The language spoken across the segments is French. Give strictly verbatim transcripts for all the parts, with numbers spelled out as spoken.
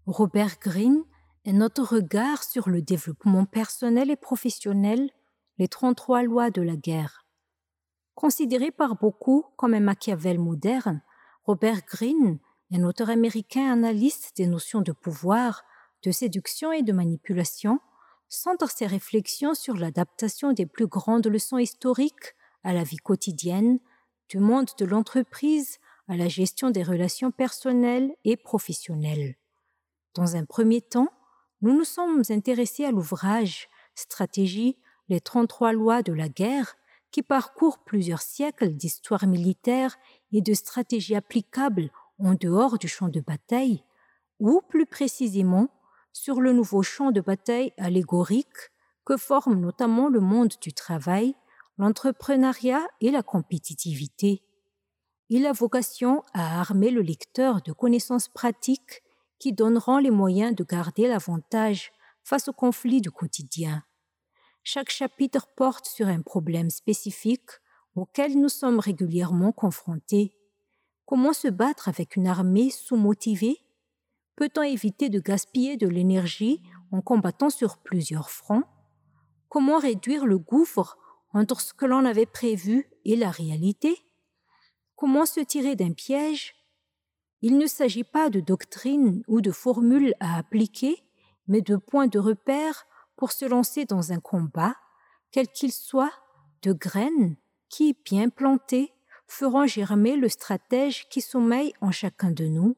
Robert Greene est notre regard sur le développement personnel et professionnel, les trente-trois lois de la guerre. Considéré par beaucoup comme un Machiavel moderne, Robert Greene, un auteur américain analyste des notions de pouvoir, de séduction et de manipulation, centre ses réflexions sur l'adaptation des plus grandes leçons historiques à la vie quotidienne, du monde de l'entreprise à la gestion des relations personnelles et professionnelles. Dans un premier temps, nous nous sommes intéressés à l'ouvrage Stratégie, les trente-trois lois de la guerre, qui parcourt plusieurs siècles d'histoire militaire et de stratégies applicables en dehors du champ de bataille, ou plus précisément sur le nouveau champ de bataille allégorique que forment notamment le monde du travail, l'entrepreneuriat et la compétitivité. Il a vocation à armer le lecteur de connaissances pratiques qui donneront les moyens de garder l'avantage face aux conflits du quotidien. Chaque chapitre porte sur un problème spécifique auquel nous sommes régulièrement confrontés. Comment se battre avec une armée sous-motivée? Peut-on éviter de gaspiller de l'énergie en combattant sur plusieurs fronts? Comment réduire le gouffre entre ce que l'on avait prévu et la réalité? Comment se tirer d'un piège? Il ne s'agit pas de doctrine ou de formules à appliquer, mais de points de repère pour se lancer dans un combat, quel qu'il soit, de graines qui, bien plantées, feront germer le stratège qui sommeille en chacun de nous.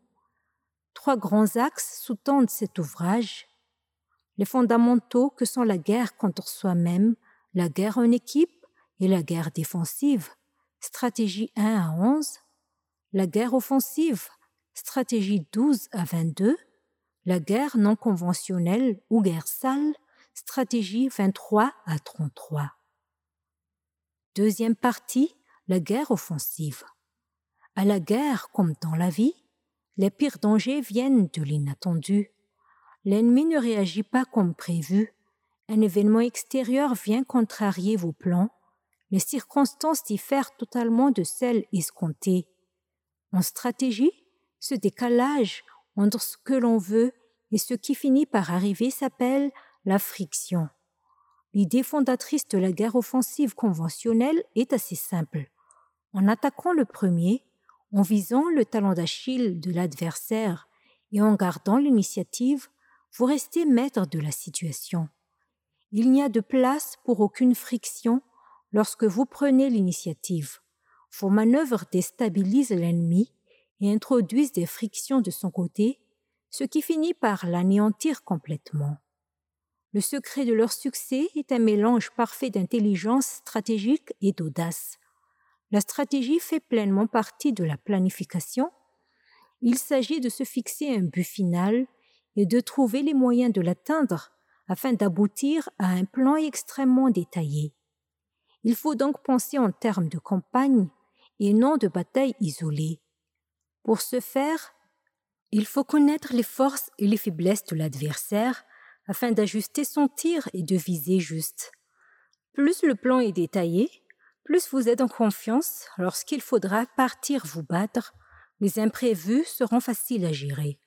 Trois grands axes sous-tendent cet ouvrage. Les fondamentaux que sont la guerre contre soi-même, la guerre en équipe et la guerre défensive, stratégie un à onze, la guerre offensive, stratégie douze à vingt-deux, la guerre non conventionnelle ou guerre sale, stratégie vingt-trois à trente-trois. Deuxième partie, la guerre offensive. À la guerre, comme dans la vie, les pires dangers viennent de l'inattendu. L'ennemi ne réagit pas comme prévu. Un événement extérieur vient contrarier vos plans. Les circonstances diffèrent totalement de celles escomptées. En stratégie, ce décalage entre ce que l'on veut et ce qui finit par arriver s'appelle la friction. L'idée fondatrice de la guerre offensive conventionnelle est assez simple. En attaquant le premier, en visant le talon d'Achille de l'adversaire et en gardant l'initiative, vous restez maître de la situation. Il n'y a de place pour aucune friction lorsque vous prenez l'initiative. Vos manœuvres déstabilisent l'ennemi et introduisent des frictions de son côté, ce qui finit par l'anéantir complètement. Le secret de leur succès est un mélange parfait d'intelligence stratégique et d'audace. La stratégie fait pleinement partie de la planification. Il s'agit de se fixer un but final et de trouver les moyens de l'atteindre afin d'aboutir à un plan extrêmement détaillé. Il faut donc penser en termes de campagne et non de bataille isolée. Pour ce faire, il faut connaître les forces et les faiblesses de l'adversaire afin d'ajuster son tir et de viser juste. Plus le plan est détaillé, plus vous êtes en confiance lorsqu'il faudra partir vous battre, les imprévus seront faciles à gérer.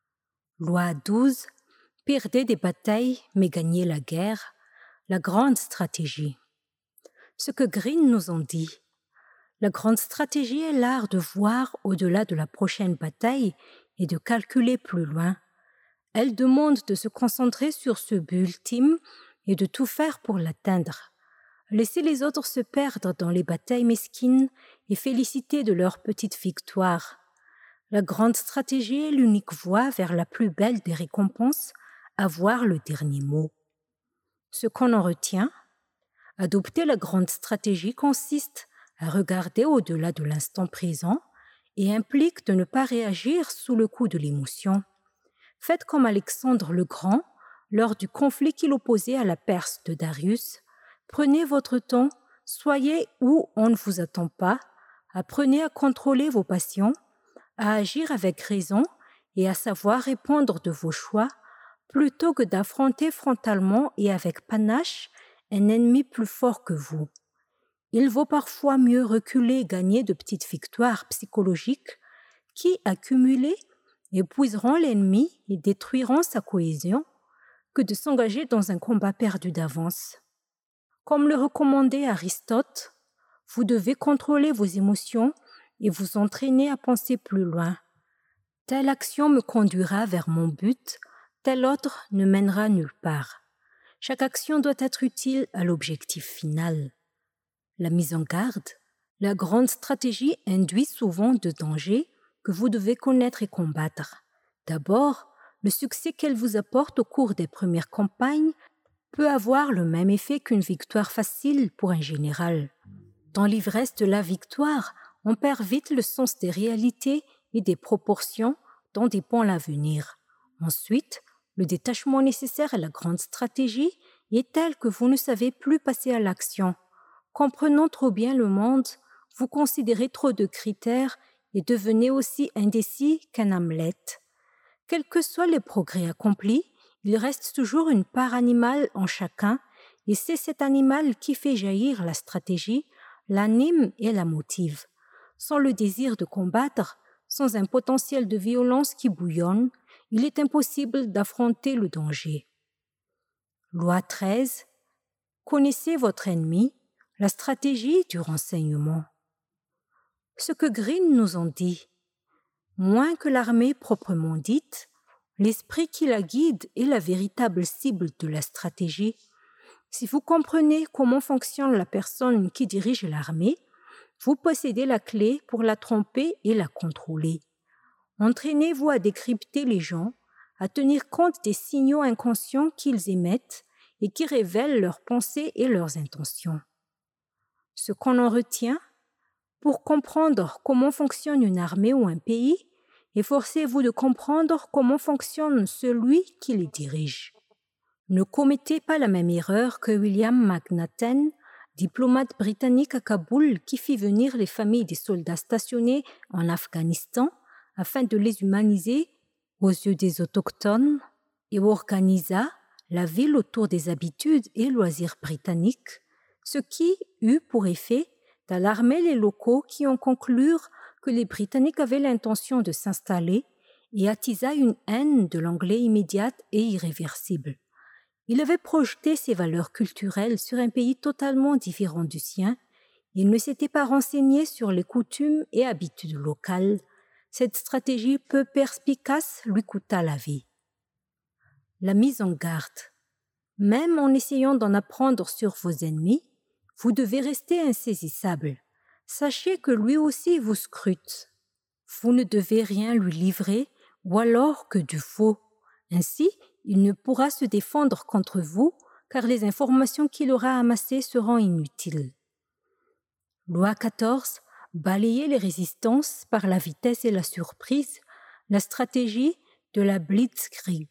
Loi douze. Perdez des batailles, mais gagnez la guerre. La grande stratégie. Ce que Greene nous en dit. La grande stratégie est l'art de voir au-delà de la prochaine bataille et de calculer plus loin. Elle demande de se concentrer sur ce but ultime et de tout faire pour l'atteindre. Laissez les autres se perdre dans les batailles mesquines et féliciter de leur petite victoire. La grande stratégie est l'unique voie vers la plus belle des récompenses, avoir le dernier mot. Ce qu'on en retient, adopter la grande stratégie consiste à regarder au-delà de l'instant présent et implique de ne pas réagir sous le coup de l'émotion. Faites comme Alexandre le Grand lors du conflit qu'il opposait à la Perse de Darius. Prenez votre temps, soyez où on ne vous attend pas, apprenez à contrôler vos passions, à agir avec raison et à savoir répondre de vos choix plutôt que d'affronter frontalement et avec panache un ennemi plus fort que vous. Il vaut parfois mieux reculer et gagner de petites victoires psychologiques qui, accumulées, épuiseront l'ennemi et détruiront sa cohésion que de s'engager dans un combat perdu d'avance. Comme le recommandait Aristote, vous devez contrôler vos émotions et vous entraîner à penser plus loin. Telle action me conduira vers mon but, telle autre ne mènera nulle part. Chaque action doit être utile à l'objectif final. La mise en garde, la grande stratégie induit souvent de dangers que vous devez connaître et combattre. D'abord, le succès qu'elle vous apporte au cours des premières campagnes peut avoir le même effet qu'une victoire facile pour un général. Dans l'ivresse de la victoire, on perd vite le sens des réalités et des proportions dont dépend l'avenir. Ensuite, le détachement nécessaire à la grande stratégie est tel que vous ne savez plus passer à l'action. Comprenant trop bien le monde, vous considérez trop de critères et devenez aussi indécis qu'un Hamlet. Quels que soient les progrès accomplis, il reste toujours une part animale en chacun, et c'est cet animal qui fait jaillir la stratégie, l'anime et la motive. Sans le désir de combattre, sans un potentiel de violence qui bouillonne, il est impossible d'affronter le danger. Loi treize. Connaissez votre ennemi, la stratégie du renseignement. Ce que Green nous en dit, moins que l'armée proprement dite, l'esprit qui la guide est la véritable cible de la stratégie. Si vous comprenez comment fonctionne la personne qui dirige l'armée, vous possédez la clé pour la tromper et la contrôler. Entraînez-vous à décrypter les gens, à tenir compte des signaux inconscients qu'ils émettent et qui révèlent leurs pensées et leurs intentions. Ce qu'on en retient, pour comprendre comment fonctionne une armée ou un pays, efforcez-vous de comprendre comment fonctionne celui qui les dirige. Ne commettez pas la même erreur que William McNaughton, diplomate britannique à Kaboul qui fit venir les familles des soldats stationnés en Afghanistan afin de les humaniser aux yeux des autochtones et organisa la ville autour des habitudes et loisirs britanniques, ce qui eut pour effet d'alarmer les locaux qui en conclurent que les Britanniques avaient l'intention de s'installer et attisa une haine de l'anglais immédiate et irréversible. Il avait projeté ses valeurs culturelles sur un pays totalement différent du sien. Il ne s'était pas renseigné sur les coutumes et habitudes locales. Cette stratégie peu perspicace lui coûta la vie. La mise en garde. Même en essayant d'en apprendre sur vos ennemis, vous devez rester insaisissable. Sachez que lui aussi vous scrute. Vous ne devez rien lui livrer ou alors que du faux. Ainsi, il ne pourra se défendre contre vous car les informations qu'il aura amassées seront inutiles. Loi quatorze. Balayer les résistances par la vitesse et la surprise, la stratégie de la Blitzkrieg.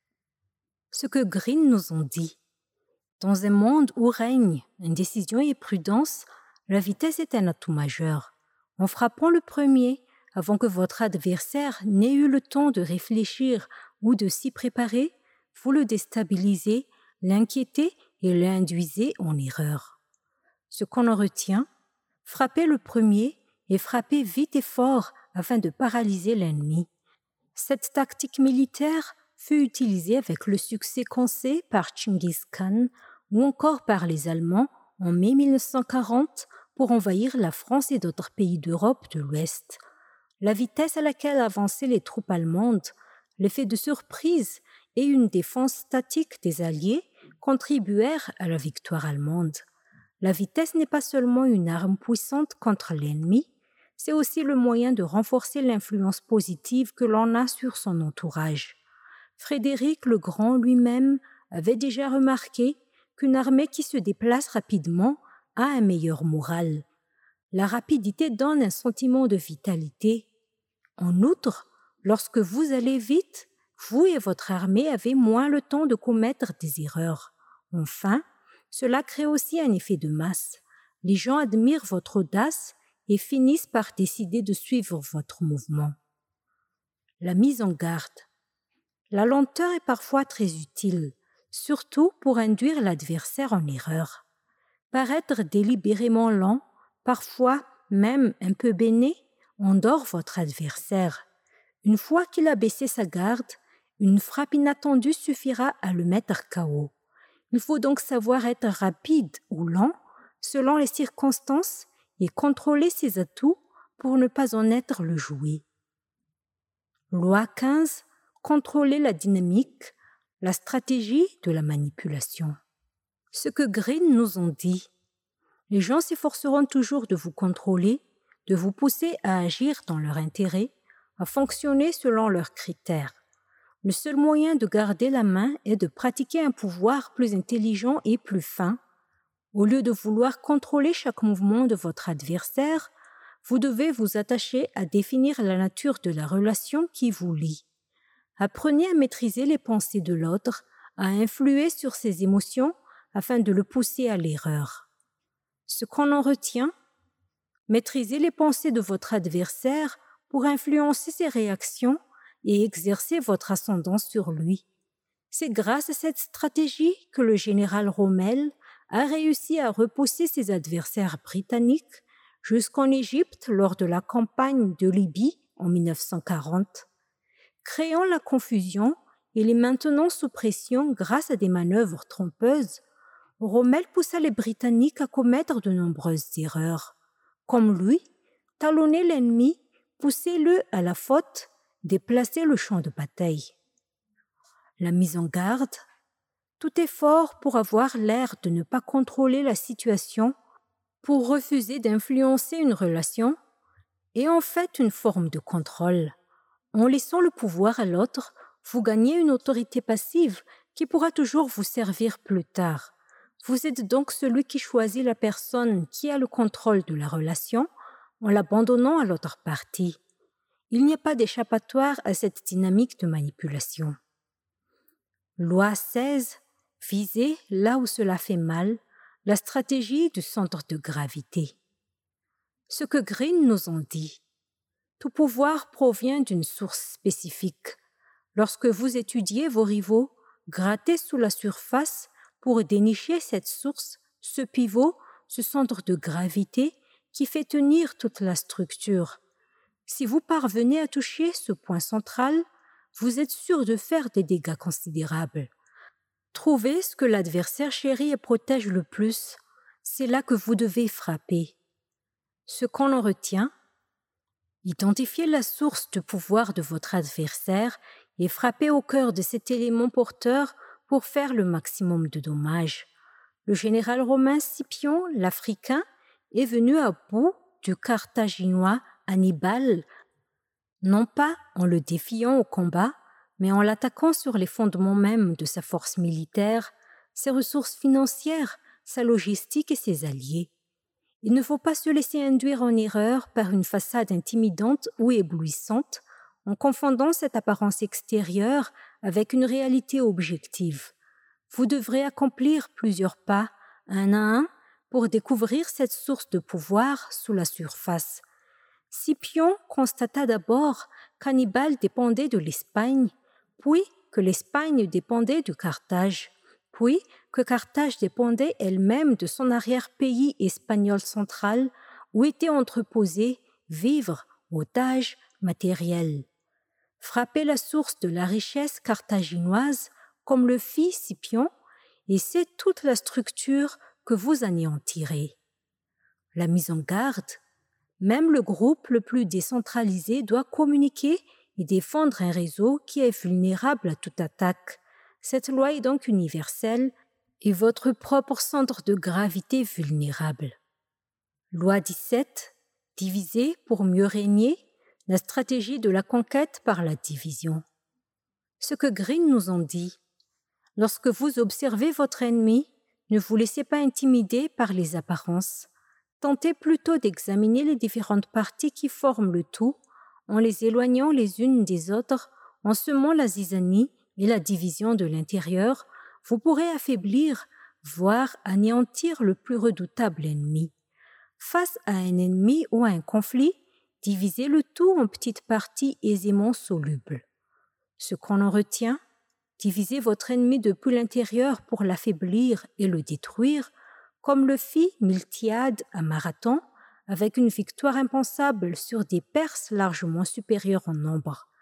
Ce que Green nous en dit. Dans un monde où règne indécision et prudence, la vitesse est un atout majeur. En frappant le premier, avant que votre adversaire n'ait eu le temps de réfléchir ou de s'y préparer, vous le déstabilisez, l'inquiétez et l'induisez en erreur. Ce qu'on en retient, frappez le premier et frappez vite et fort afin de paralyser l'ennemi. Cette tactique militaire fut utilisée avec le succès qu'on sait par Genghis Khan ou encore par les Allemands en mai mille neuf cent quarante pour envahir la France et d'autres pays d'Europe de l'Ouest. La vitesse à laquelle avançaient les troupes allemandes, l'effet de surprise et une défense statique des Alliés contribuèrent à la victoire allemande. La vitesse n'est pas seulement une arme puissante contre l'ennemi, c'est aussi le moyen de renforcer l'influence positive que l'on a sur son entourage. Frédéric le Grand lui-même avait déjà remarqué qu'une armée qui se déplace rapidement a un meilleur moral. La rapidité donne un sentiment de vitalité. En outre, lorsque vous allez vite, vous et votre armée avez moins le temps de commettre des erreurs. Enfin, cela crée aussi un effet de masse. Les gens admirent votre audace et finissent par décider de suivre votre mouvement. La mise en garde. La lenteur est parfois très utile, surtout pour induire l'adversaire en erreur. Paraître délibérément lent, parfois même un peu béné, endort votre adversaire. Une fois qu'il a baissé sa garde, une frappe inattendue suffira à le mettre K O. Il faut donc savoir être rapide ou lent selon les circonstances et contrôler ses atouts pour ne pas en être le jouet. Loi quinze. Contrôler la dynamique, la stratégie de la manipulation. Ce que Green nous ont dit. Les gens s'efforceront toujours de vous contrôler, de vous pousser à agir dans leur intérêt, à fonctionner selon leurs critères. Le seul moyen de garder la main est de pratiquer un pouvoir plus intelligent et plus fin. Au lieu de vouloir contrôler chaque mouvement de votre adversaire, vous devez vous attacher à définir la nature de la relation qui vous lie. Apprenez à maîtriser les pensées de l'autre, à influer sur ses émotions afin de le pousser à l'erreur. Ce qu'on en retient, maîtrisez les pensées de votre adversaire pour influencer ses réactions et exercer votre ascendance sur lui. C'est grâce à cette stratégie que le général Rommel a réussi à repousser ses adversaires britanniques jusqu'en Égypte lors de la campagne de Libye en dix-neuf cent quarante. Créant la confusion et les maintenant sous pression grâce à des manœuvres trompeuses, Rommel poussa les Britanniques à commettre de nombreuses erreurs. Comme lui, talonner l'ennemi, pousser-le à la faute, déplacer le champ de bataille. La mise en garde, tout effort pour avoir l'air de ne pas contrôler la situation, pour refuser d'influencer une relation, est en fait une forme de contrôle. En laissant le pouvoir à l'autre, vous gagnez une autorité passive qui pourra toujours vous servir plus tard. Vous êtes donc celui qui choisit la personne qui a le contrôle de la relation en l'abandonnant à l'autre partie. Il n'y a pas d'échappatoire à cette dynamique de manipulation. Loi seize. Visez là où cela fait mal, la stratégie du centre de gravité. Ce que Green nous ont dit. Tout pouvoir provient d'une source spécifique. Lorsque vous étudiez vos rivaux, grattez sous la surface pour dénicher cette source, ce pivot, ce centre de gravité qui fait tenir toute la structure. Si vous parvenez à toucher ce point central, vous êtes sûr de faire des dégâts considérables. Trouvez ce que l'adversaire chérit et protège le plus. C'est là que vous devez frapper. Ce qu'on en retient, identifiez la source de pouvoir de votre adversaire et frappez au cœur de cet élément porteur pour faire le maximum de dommages. Le général romain Scipion, l'Africain, est venu à bout du Carthaginois Hannibal, non pas en le défiant au combat, mais en l'attaquant sur les fondements mêmes de sa force militaire, ses ressources financières, sa logistique et ses alliés. Il ne faut pas se laisser induire en erreur par une façade intimidante ou éblouissante, en confondant cette apparence extérieure avec une réalité objective. Vous devrez accomplir plusieurs pas, un à un, pour découvrir cette source de pouvoir sous la surface. Scipion constata d'abord qu'Hannibal dépendait de l'Espagne, puis que l'Espagne dépendait de Carthage, puis que Carthage dépendait elle-même de son arrière-pays espagnol central où étaient entreposés vivres, otages, matériels. Frappez la source de la richesse carthaginoise comme le fit Scipion, et c'est toute la structure que vous anéantirez. La mise en garde, même le groupe le plus décentralisé doit communiquer et défendre un réseau qui est vulnérable à toute attaque. Cette loi est donc universelle et votre propre centre de gravité vulnérable. Loi dix-sept. Diviser pour mieux régner, la stratégie de la conquête par la division. Ce que Green nous ont dit. Lorsque vous observez votre ennemi, ne vous laissez pas intimider par les apparences. Tentez plutôt d'examiner les différentes parties qui forment le tout, en les éloignant les unes des autres, en semant la zizanie et la division de l'intérieur, vous pourrez affaiblir, voire anéantir le plus redoutable ennemi. Face à un ennemi ou à un conflit, divisez le tout en petites parties aisément solubles. Ce qu'on en retient, divisez votre ennemi depuis l'intérieur pour l'affaiblir et le détruire, comme le fit Miltiade à Marathon, avec une victoire impensable sur des Perses largement supérieurs en nombre.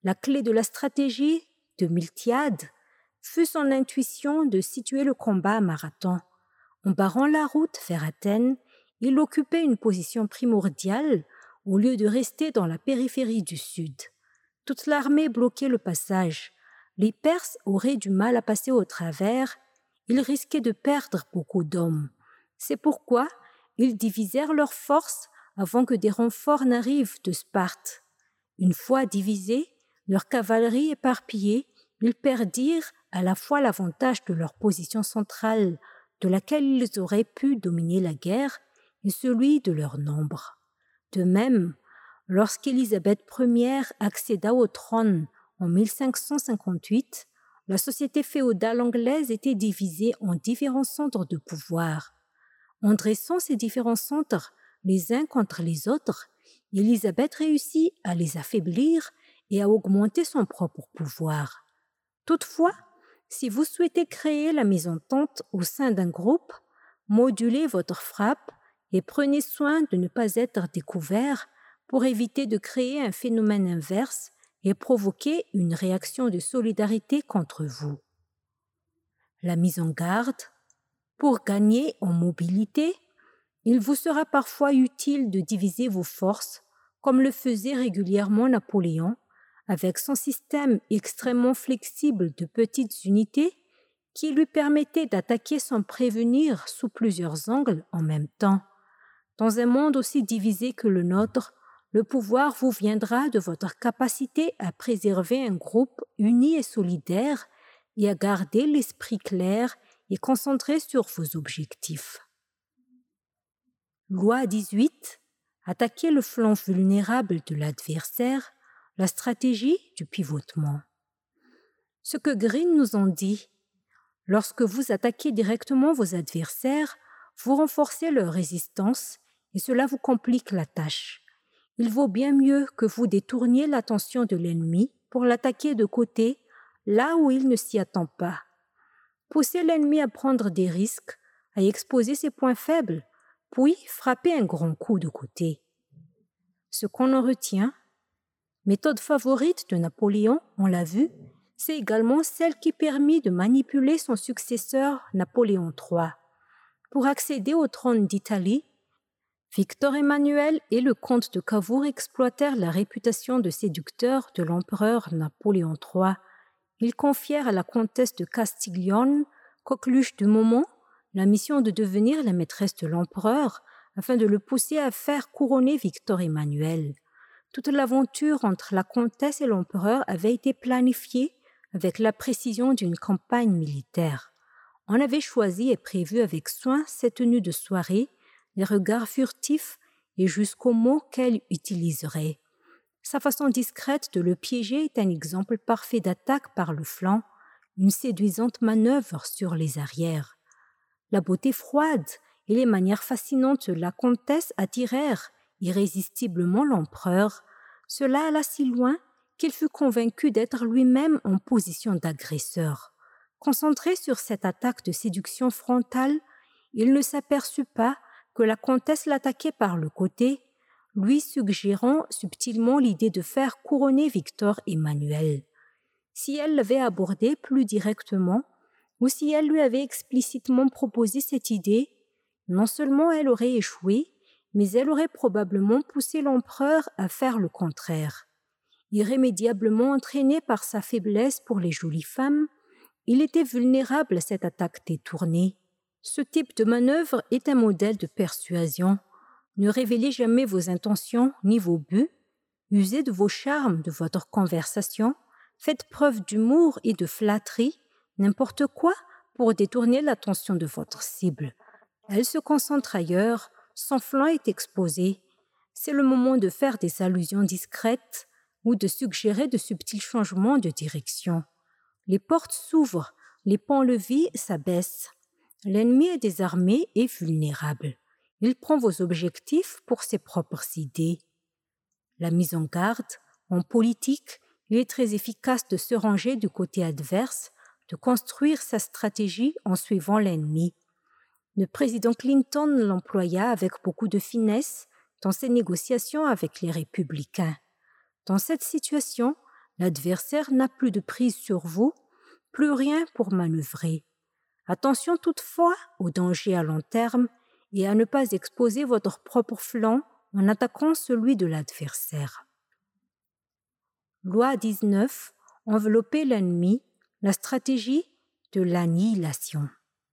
La clé de la stratégie de Miltiade fut son intuition de situer le combat à Marathon. En barrant la route vers Athènes, il occupait une position primordiale au lieu de rester dans la périphérie du sud. Toute l'armée bloquait le passage. Les Perses auraient du mal à passer au travers. Ils risquaient de perdre beaucoup d'hommes. C'est pourquoi ils divisèrent leurs forces avant que des renforts n'arrivent de Sparte. Une fois divisés, leur cavalerie éparpillée, ils perdirent à la fois l'avantage de leur position centrale, de laquelle ils auraient pu dominer la guerre, et celui de leur nombre. De même, lorsqu'Élisabeth Première accéda au trône en mille cinq cent cinquante-huit, la société féodale anglaise était divisée en différents centres de pouvoir. En dressant ces différents centres les uns contre les autres, Élisabeth réussit à les affaiblir et à augmenter son propre pouvoir. Toutefois, si vous souhaitez créer la mésentente au sein d'un groupe, modulez votre frappe et prenez soin de ne pas être découvert pour éviter de créer un phénomène inverse et provoquer une réaction de solidarité contre vous. La mise en garde. Pour gagner en mobilité, il vous sera parfois utile de diviser vos forces, comme le faisait régulièrement Napoléon, avec son système extrêmement flexible de petites unités qui lui permettait d'attaquer sans prévenir sous plusieurs angles en même temps. Dans un monde aussi divisé que le nôtre, le pouvoir vous viendra de votre capacité à préserver un groupe uni et solidaire et à garder l'esprit clair et concentré sur vos objectifs. Loi dix-huit. Attaquer le flanc vulnérable de l'adversaire, la stratégie du pivotement. Ce que Green nous en dit, lorsque vous attaquez directement vos adversaires, vous renforcez leur résistance et cela vous complique la tâche. Il vaut bien mieux que vous détourniez l'attention de l'ennemi pour l'attaquer de côté, là où il ne s'y attend pas. Poussez l'ennemi à prendre des risques, à exposer ses points faibles, puis frappez un grand coup de côté. Ce qu'on en retient, méthode favorite de Napoléon, on l'a vu, c'est également celle qui permit de manipuler son successeur Napoléon trois. Pour accéder au trône d'Italie, Victor Emmanuel et le comte de Cavour exploitèrent la réputation de séducteur de l'empereur Napoléon trois. Ils confièrent à la comtesse de Castiglione, coqueluche du moment, la mission de devenir la maîtresse de l'empereur afin de le pousser à faire couronner Victor Emmanuel. Toute l'aventure entre la comtesse et l'empereur avait été planifiée avec la précision d'une campagne militaire. On avait choisi et prévu avec soin ses tenues de soirée, les regards furtifs et jusqu'aux mots qu'elle utiliserait. Sa façon discrète de le piéger est un exemple parfait d'attaque par le flanc, une séduisante manœuvre sur les arrières. La beauté froide et les manières fascinantes de la comtesse attirèrent irrésistiblement l'empereur, cela alla si loin qu'il fut convaincu d'être lui-même en position d'agresseur. Concentré sur cette attaque de séduction frontale, il ne s'aperçut pas que la comtesse l'attaquait par le côté, lui suggérant subtilement l'idée de faire couronner Victor Emmanuel. Si elle l'avait abordé plus directement, ou si elle lui avait explicitement proposé cette idée, non seulement elle aurait échoué, mais elle aurait probablement poussé l'empereur à faire le contraire. Irrémédiablement entraîné par sa faiblesse pour les jolies femmes, il était vulnérable à cette attaque détournée. Ce type de manœuvre est un modèle de persuasion. Ne révélez jamais vos intentions ni vos buts. Usez de vos charmes, de votre conversation. Faites preuve d'humour et de flatterie, n'importe quoi pour détourner l'attention de votre cible. Elle se concentre ailleurs, son flanc est exposé. C'est le moment de faire des allusions discrètes ou de suggérer de subtils changements de direction. Les portes s'ouvrent, les pans-levis s'abaissent. L'ennemi est désarmé et vulnérable. Il prend vos objectifs pour ses propres idées. La mise en garde, en politique, il est très efficace de se ranger du côté adverse, de construire sa stratégie en suivant l'ennemi. Le président Clinton l'employa avec beaucoup de finesse dans ses négociations avec les républicains. Dans cette situation, L'adversaire n'a plus de prise sur vous, plus rien pour manœuvrer. Attention toutefois au danger à long terme et à ne pas exposer votre propre flanc en attaquant celui de l'adversaire. Loi dix-neuf. Envelopper l'ennemi, la stratégie de l'annihilation.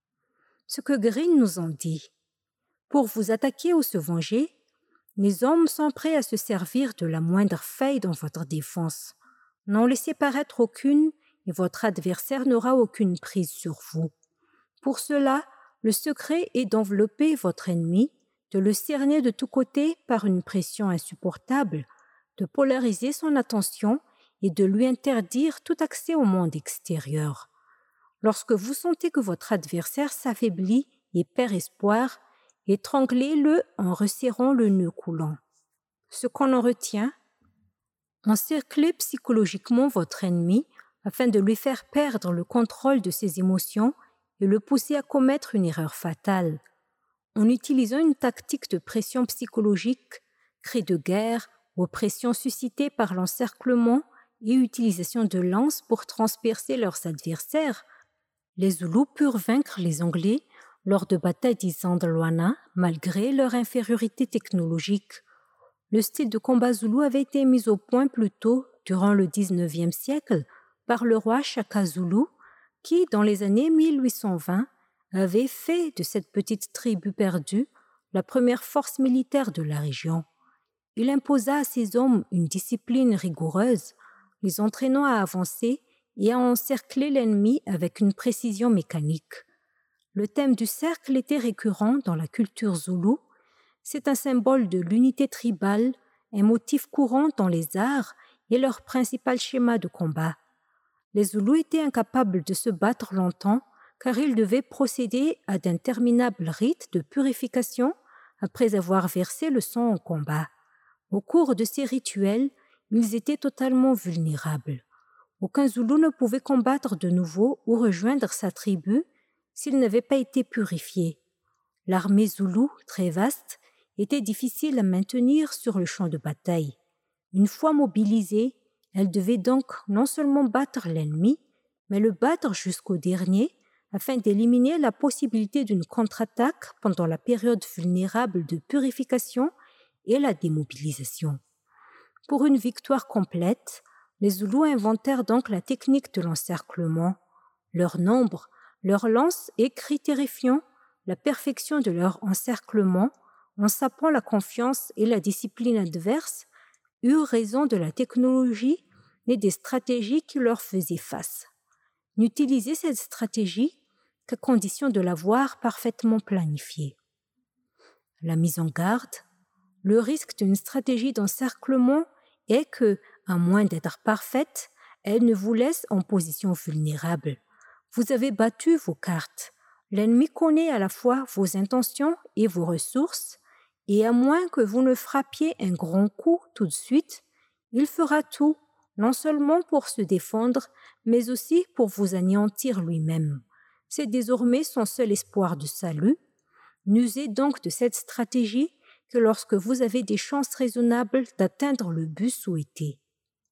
Ce que Green nous en dit. Pour vous attaquer ou se venger, les hommes sont prêts à se servir de la moindre faille dans votre défense. N'en laissez paraître aucune et votre adversaire n'aura aucune prise sur vous. Pour cela, le secret est d'envelopper votre ennemi, de le cerner de tous côtés par une pression insupportable, de polariser son attention et de lui interdire tout accès au monde extérieur. Lorsque vous sentez que votre adversaire s'affaiblit et perd espoir, étranglez-le en resserrant le nœud coulant. Ce qu'on en retient, encerclez psychologiquement votre ennemi afin de lui faire perdre le contrôle de ses émotions et le pousser à commettre une erreur fatale. En utilisant une tactique de pression psychologique, cris de guerre, oppression suscitée par l'encerclement et utilisation de lances pour transpercer leurs adversaires, les Zoulous purent vaincre les Anglais lors de batailles d'Isandlwana malgré leur infériorité technologique. Le style de combat zoulou avait été mis au point plus tôt, durant le dix-neuvième siècle, par le roi Shaka Zulu, qui, dans les années mille huit cent vingt, avait fait de cette petite tribu perdue la première force militaire de la région. Il imposa à ses hommes une discipline rigoureuse, les entraînant à avancer et à encercler l'ennemi avec une précision mécanique. Le thème du cercle était récurrent dans la culture zoulou. C'est un symbole de l'unité tribale, un motif courant dans les arts et leur principal schéma de combat. Les Zoulous étaient incapables de se battre longtemps car ils devaient procéder à d'interminables rites de purification après avoir versé le sang au combat. Au cours de ces rituels, ils étaient totalement vulnérables. Aucun Zoulou ne pouvait combattre de nouveau ou rejoindre sa tribu s'il n'avait pas été purifié. L'armée Zoulou, très vaste, était difficile à maintenir sur le champ de bataille. Une fois mobilisée, elle devait donc non seulement battre l'ennemi, mais le battre jusqu'au dernier afin d'éliminer la possibilité d'une contre-attaque pendant la période vulnérable de purification et la démobilisation. Pour une victoire complète, les Zoulous inventèrent donc la technique de l'encerclement. Leur nombre, leur lance et cris terrifiants, la perfection de leur encerclement, en sapant la confiance et la discipline adverse, eurent raison de la technologie et des stratégies qui leur faisaient face. N'utilisez cette stratégie qu'à condition de l'avoir parfaitement planifiée. La mise en garde. Le risque d'une stratégie d'encerclement est que, à moins d'être parfaite, elle ne vous laisse en position vulnérable. Vous avez battu vos cartes. L'ennemi connaît à la fois vos intentions et vos ressources, et à moins que vous ne frappiez un grand coup tout de suite, il fera tout, non seulement pour se défendre, mais aussi pour vous anéantir lui-même. C'est désormais son seul espoir de salut. N'usez donc de cette stratégie que lorsque vous avez des chances raisonnables d'atteindre le but souhaité.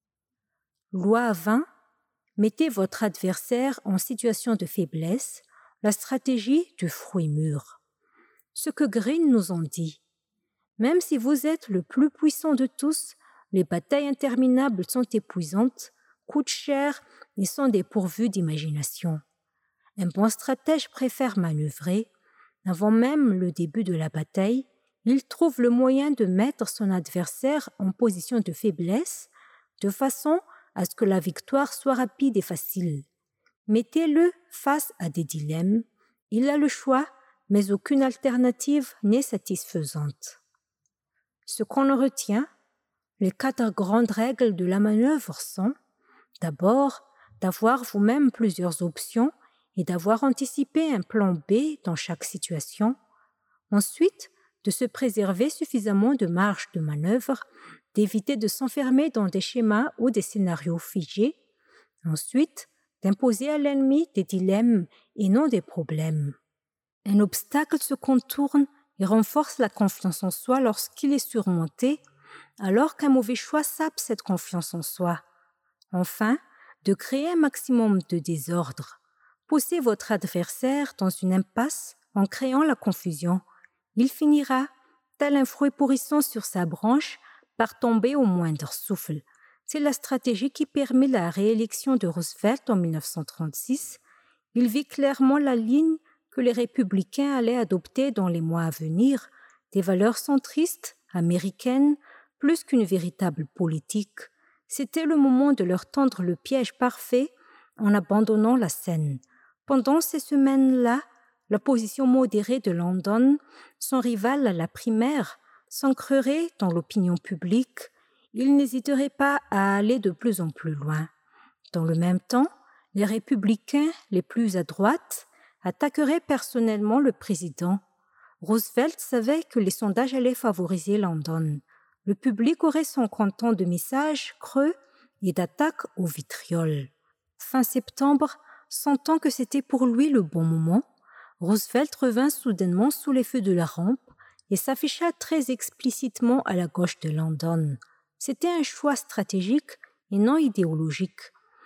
Loi vingt. Mettez votre adversaire en situation de faiblesse, la stratégie du fruit mûr. Ce que Green nous en dit. Même si vous êtes le plus puissant de tous, les batailles interminables sont épuisantes, coûtent cher et sont dépourvues d'imagination. Un bon stratège préfère manœuvrer. Avant même le début de la bataille, il trouve le moyen de mettre son adversaire en position de faiblesse, de façon à ce que la victoire soit rapide et facile. Mettez-le face à des dilemmes. Il a le choix, mais aucune alternative n'est satisfaisante. Ce qu'on en retient, les quatre grandes règles de la manœuvre sont, d'abord, d'avoir vous-même plusieurs options et d'avoir anticipé un plan B dans chaque situation. Ensuite, de se préserver suffisamment de marge de manœuvre, d'éviter de s'enfermer dans des schémas ou des scénarios figés. Ensuite, d'imposer à l'ennemi des dilemmes et non des problèmes. Un obstacle se contourne et renforce la confiance en soi lorsqu'il est surmonté, alors qu'un mauvais choix sape cette confiance en soi. Enfin, de créer un maximum de désordre. Poussez votre adversaire dans une impasse en créant la confusion. Il finira, tel un fruit pourrissant sur sa branche, par tomber au moindre souffle. C'est la stratégie qui permet la réélection de Roosevelt en mille neuf cent trente-six. Il vit clairement la ligne que les républicains allaient adopter dans les mois à venir, des valeurs centristes, américaines, plus qu'une véritable politique. C'était le moment de leur tendre le piège parfait en abandonnant la scène. Pendant ces semaines-là, la position modérée de Landon, son rival à la primaire, s'ancrerait dans l'opinion publique. Il n'hésiterait pas à aller de plus en plus loin. Dans le même temps, les républicains les plus à droite attaqueraient personnellement le président. Roosevelt savait que les sondages allaient favoriser Landon. Le public aurait son content de messages creux et d'attaques au vitriol. Fin septembre, sentant que c'était pour lui le bon moment, Roosevelt revint soudainement sous les feux de la rampe et s'afficha très explicitement à la gauche de Landon. C'était un choix stratégique et non idéologique.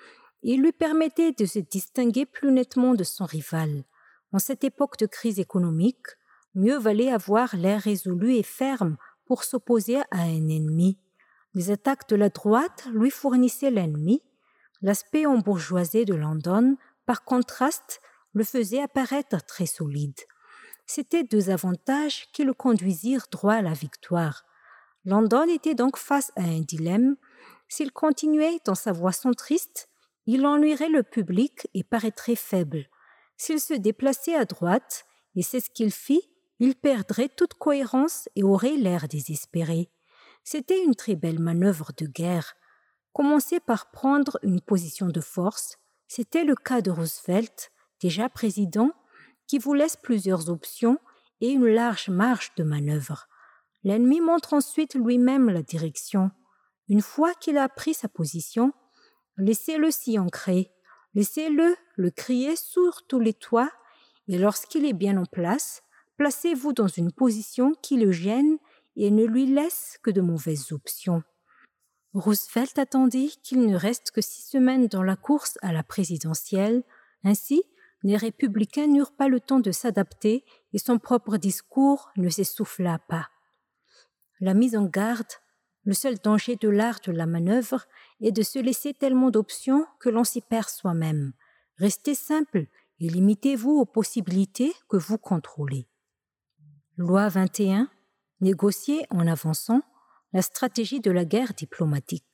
Il lui permettait de se distinguer plus nettement de son rival. En cette époque de crise économique, mieux valait avoir l'air résolu et ferme pour s'opposer à un ennemi. Les attaques de la droite lui fournissaient l'ennemi. L'aspect embourgeoisé de Landon, par contraste, le faisait apparaître très solide. C'étaient deux avantages qui le conduisirent droit à la victoire. Landon était donc face à un dilemme. S'il continuait dans sa voie centriste, il ennuierait le public et paraîtrait faible. S'il se déplaçait à droite, et c'est ce qu'il fit, il perdrait toute cohérence et aurait l'air désespéré. C'était une très belle manœuvre de guerre. Commencer par prendre une position de force, c'était le cas de Roosevelt, déjà président, qui vous laisse plusieurs options et une large marge de manœuvre. L'ennemi montre ensuite lui-même la direction. Une fois qu'il a pris sa position, laissez-le s'y ancrer, laissez-le le crier sur tous les toits, et lorsqu'il est bien en place, placez-vous dans une position qui le gêne et ne lui laisse que de mauvaises options. Roosevelt attendit qu'il ne reste que six semaines dans la course à la présidentielle. Ainsi, les républicains n'eurent pas le temps de s'adapter et son propre discours ne s'essouffla pas. La mise en garde, le seul danger de l'art de la manœuvre est de se laisser tellement d'options que l'on s'y perd soi-même. Restez simple et limitez-vous aux possibilités que vous contrôlez. Loi vingt et un. Négocier en avançant, la stratégie de la guerre diplomatique.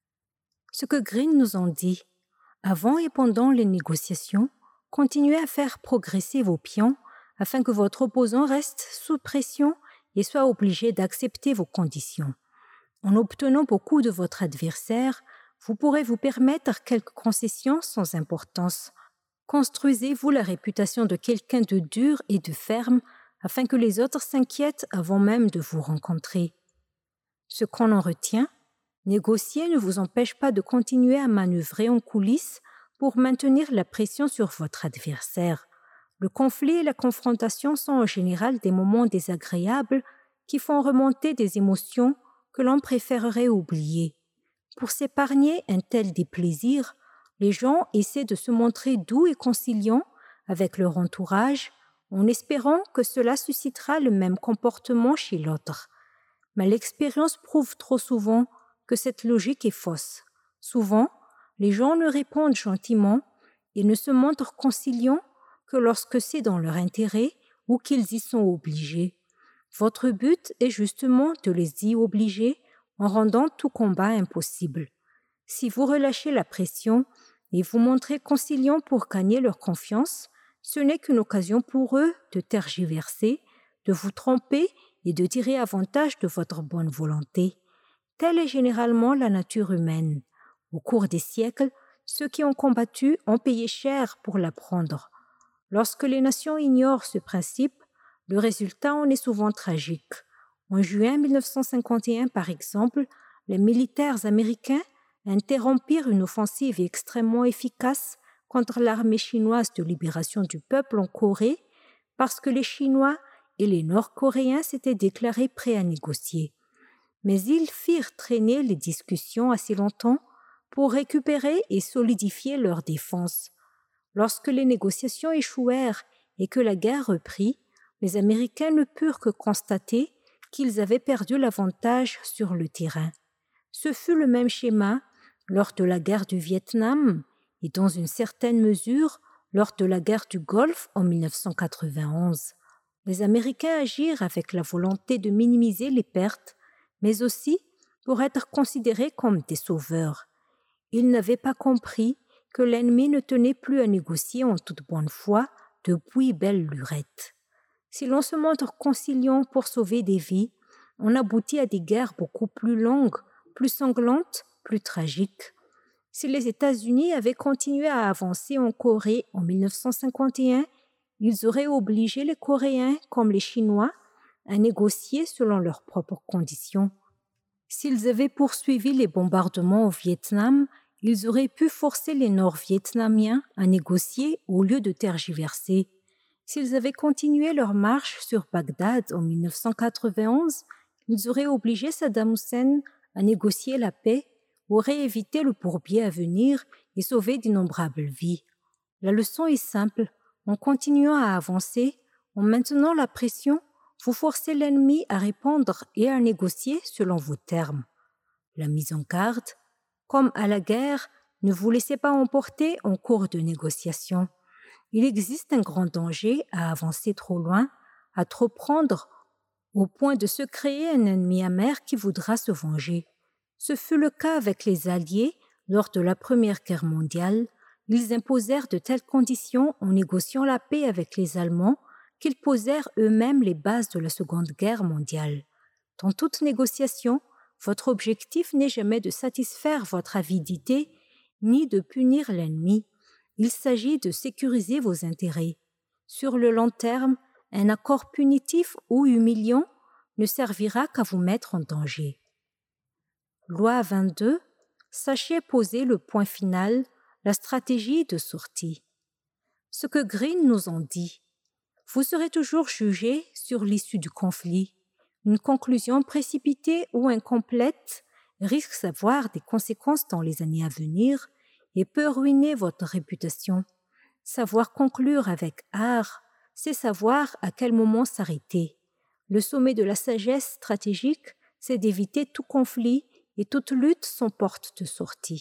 Ce que Green nous en dit, avant et pendant les négociations, continuez à faire progresser vos pions afin que votre opposant reste sous pression et soit obligé d'accepter vos conditions. En obtenant beaucoup de votre adversaire, vous pourrez vous permettre quelques concessions sans importance. Construisez-vous la réputation de quelqu'un de dur et de ferme afin que les autres s'inquiètent avant même de vous rencontrer. Ce qu'on en retient, négocier ne vous empêche pas de continuer à manœuvrer en coulisses pour maintenir la pression sur votre adversaire. Le conflit et la confrontation sont en général des moments désagréables qui font remonter des émotions que l'on préférerait oublier. Pour s'épargner un tel déplaisir, les gens essaient de se montrer doux et conciliants avec leur entourage, en espérant que cela suscitera le même comportement chez l'autre. Mais l'expérience prouve trop souvent que cette logique est fausse. Souvent, les gens ne répondent gentiment et ne se montrent conciliants que lorsque c'est dans leur intérêt ou qu'ils y sont obligés. Votre but est justement de les y obliger en rendant tout combat impossible. Si vous relâchez la pression et vous montrez conciliant pour gagner leur confiance, ce n'est qu'une occasion pour eux de tergiverser, de vous tromper et de tirer avantage de votre bonne volonté. Telle est généralement la nature humaine. Au cours des siècles, ceux qui ont combattu ont payé cher pour l'apprendre. Lorsque les nations ignorent ce principe, le résultat en est souvent tragique. En juin mille neuf cent cinquante et un, par exemple, les militaires américains interrompirent une offensive extrêmement efficace contre l'armée chinoise de libération du peuple en Corée parce que les Chinois et les Nord-Coréens s'étaient déclarés prêts à négocier. Mais ils firent traîner les discussions assez longtemps pour récupérer et solidifier leur défense. Lorsque les négociations échouèrent et que la guerre reprit, les Américains ne purent que constater qu'ils avaient perdu l'avantage sur le terrain. Ce fut le même schéma lors de la guerre du Vietnam et dans une certaine mesure lors de la guerre du Golfe en dix-neuf cent quatre-vingt-onze. Les Américains agirent avec la volonté de minimiser les pertes, mais aussi pour être considérés comme des sauveurs. Ils n'avaient pas compris que l'ennemi ne tenait plus à négocier en toute bonne foi depuis belle lurette. Si l'on se montre conciliant pour sauver des vies, on aboutit à des guerres beaucoup plus longues, plus sanglantes, plus tragiques. Si les États-Unis avaient continué à avancer en Corée en dix-neuf cent cinquante et un, ils auraient obligé les Coréens, comme les Chinois, à négocier selon leurs propres conditions. S'ils avaient poursuivi les bombardements au Vietnam, ils auraient pu forcer les Nord-Vietnamiens à négocier au lieu de tergiverser. S'ils avaient continué leur marche sur Bagdad en dix-neuf cent quatre-vingt-onze, ils auraient obligé Saddam Hussein à négocier la paix, auraient évité le bourbier à venir et sauvé d'innombrables vies. La leçon est simple. En continuant à avancer, en maintenant la pression, vous forcez l'ennemi à répondre et à négocier selon vos termes. La mise en garde, comme à la guerre, ne vous laissez pas emporter en cours de négociation. Il existe un grand danger à avancer trop loin, à trop prendre, au point de se créer un ennemi amer qui voudra se venger. Ce fut le cas avec les Alliés lors de la Première Guerre mondiale. Ils imposèrent de telles conditions en négociant la paix avec les Allemands qu'ils posèrent eux-mêmes les bases de la Seconde Guerre mondiale. Dans toute négociation, votre objectif n'est jamais de satisfaire votre avidité ni de punir l'ennemi. Il s'agit de sécuriser vos intérêts. Sur le long terme, un accord punitif ou humiliant ne servira qu'à vous mettre en danger. Loi vingt-deux. Sachez poser le point final, la stratégie de sortie. Ce que Green nous en dit. Vous serez toujours jugé sur l'issue du conflit. Une conclusion précipitée ou incomplète risque d'avoir des conséquences dans les années à venir et peut ruiner votre réputation. Savoir conclure avec art, c'est savoir à quel moment s'arrêter. Le sommet de la sagesse stratégique, c'est d'éviter tout conflit et toute lutte sans porte de sortie.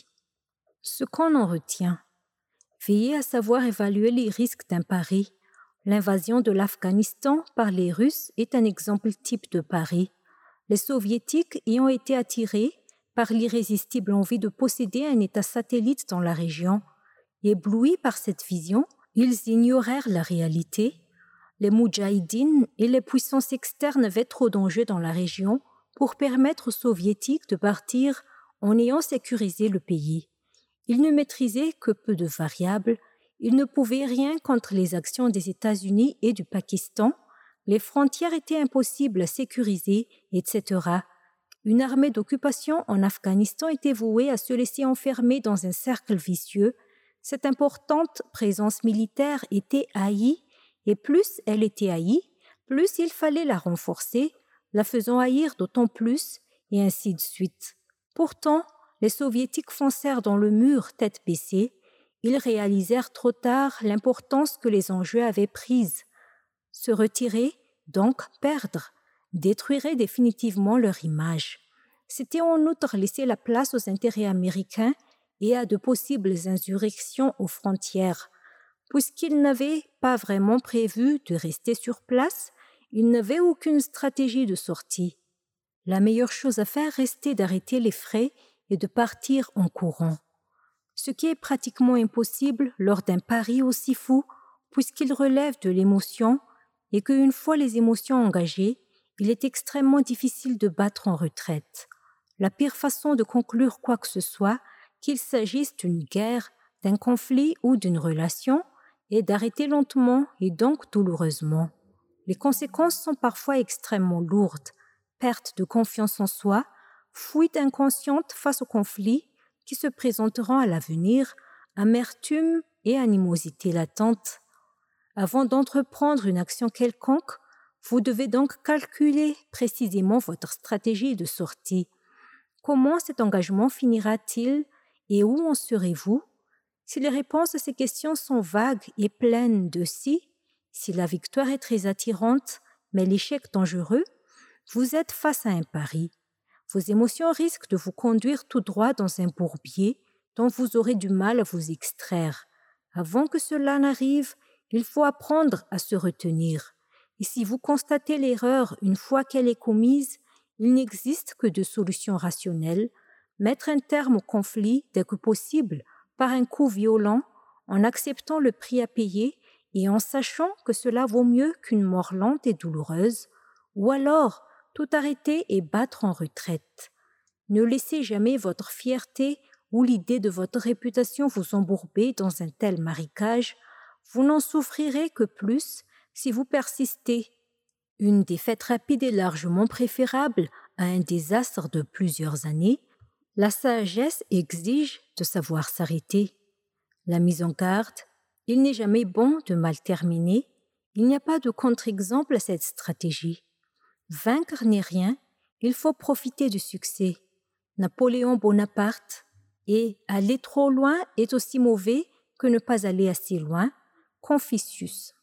Ce qu'on en retient. Veillez à savoir évaluer les risques d'un pari. L'invasion de l'Afghanistan par les Russes est un exemple type de pari. Les Soviétiques y ont été attirés par l'irrésistible envie de posséder un État satellite dans la région. Éblouis par cette vision, ils ignorèrent la réalité. Les Moudjahidines et les puissances externes avaient trop d'enjeux dans la région pour permettre aux Soviétiques de partir en ayant sécurisé le pays. Ils ne maîtrisaient que peu de variables. Ils ne pouvaient rien contre les actions des États-Unis et du Pakistan. Les frontières étaient impossibles à sécuriser, et cetera. Une armée d'occupation en Afghanistan était vouée à se laisser enfermer dans un cercle vicieux. Cette importante présence militaire était haïe, et plus elle était haïe, plus il fallait la renforcer, la faisant haïr d'autant plus, et ainsi de suite. Pourtant, les Soviétiques foncèrent dans le mur tête baissée. Ils réalisèrent trop tard l'importance que les enjeux avaient prise. Se retirer, donc perdre, détruirait définitivement leur image. C'était en outre laisser la place aux intérêts américains et à de possibles insurrections aux frontières. Puisqu'ils n'avaient pas vraiment prévu de rester sur place, ils n'avaient aucune stratégie de sortie. La meilleure chose à faire restait d'arrêter les frais et de partir en courant. Ce qui est pratiquement impossible lors d'un pari aussi fou, puisqu'il relève de l'émotion et qu'une fois les émotions engagées, il est extrêmement difficile de battre en retraite. La pire façon de conclure quoi que ce soit, qu'il s'agisse d'une guerre, d'un conflit ou d'une relation, est d'arrêter lentement et donc douloureusement. Les conséquences sont parfois extrêmement lourdes. Perte de confiance en soi, fuite inconsciente face au conflit qui se présenteront à l'avenir, amertume et animosité latente. Avant d'entreprendre une action quelconque, vous devez donc calculer précisément votre stratégie de sortie. Comment cet engagement finira-t-il Et où en serez-vous? Si les réponses à ces questions sont vagues et pleines de si, si la victoire est très attirante, mais l'échec dangereux, vous êtes face à un pari. Vos émotions risquent de vous conduire tout droit dans un bourbier dont vous aurez du mal à vous extraire. Avant que cela n'arrive, il faut apprendre à se retenir. Et si vous constatez l'erreur une fois qu'elle est commise, il n'existe que deux solutions rationnelles: mettre un terme au conflit dès que possible par un coup violent, en acceptant le prix à payer et en sachant que cela vaut mieux qu'une mort lente et douloureuse, ou alors tout arrêter et battre en retraite. Ne laissez jamais votre fierté ou l'idée de votre réputation vous embourber dans un tel marécage. Vous n'en souffrirez que plus si vous persistez. Une défaite rapide est largement préférable à un désastre de plusieurs années. La sagesse exige de savoir s'arrêter. La mise en garde: il n'est jamais bon de mal terminer. Il n'y a pas de contre-exemple à cette stratégie. Vaincre n'est rien, il faut profiter du succès. Napoléon Bonaparte: et aller trop loin est aussi mauvais que ne pas aller assez loin. Confucius.